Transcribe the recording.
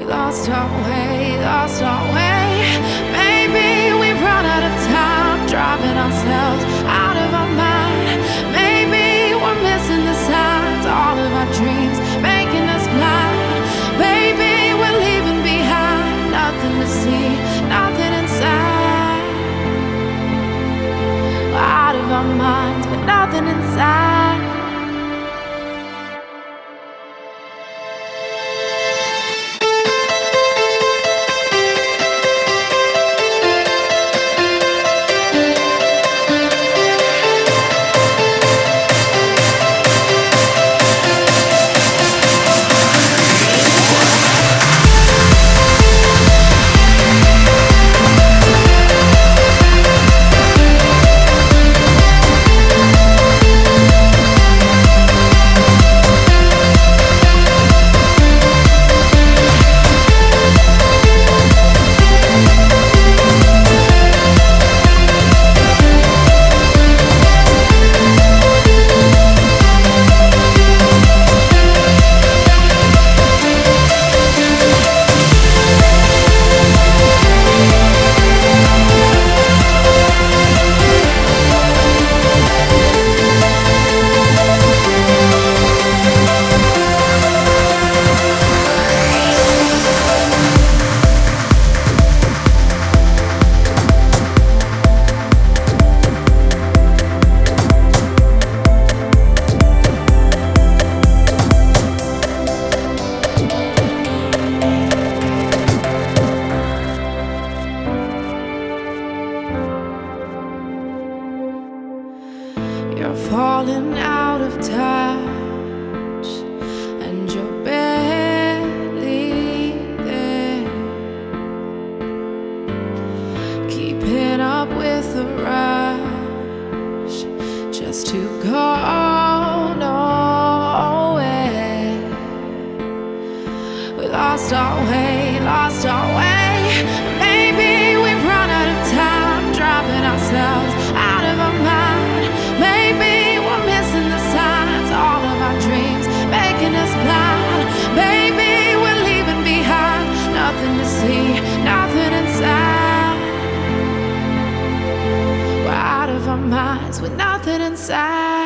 Lost our way, lost our way. Maybe we've run out of time, driving ourselves out of our mind. Maybe we're missing the signs, all of our dreams making us blind. Maybe we're leaving behind nothing to see, nothing inside. We're out of our minds, but nothing inside. You're falling out of touch, and you're barely there, keeping up with the rush, just to go nowhere. We lost our way, lost our way. Maybe we've run out of time, driving ourselves out of our mind. Maybe we're missing the signs, all of our dreams making us blind. Maybe we're leaving behind nothing to see, nothing inside. We're out of our minds with nothing inside.